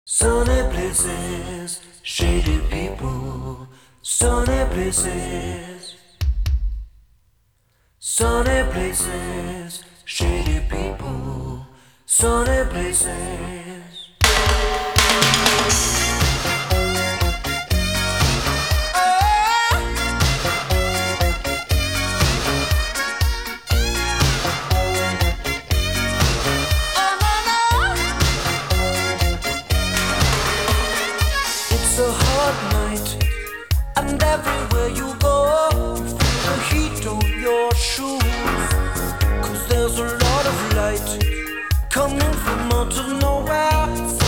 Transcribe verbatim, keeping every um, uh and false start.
Sunny places, shady people, sunny places. Sunny places, shady people, sunny places. It's a hot night, and everywhere you go, you feel the heat on your shoes. Cause there's a lot of light coming from out of nowhere.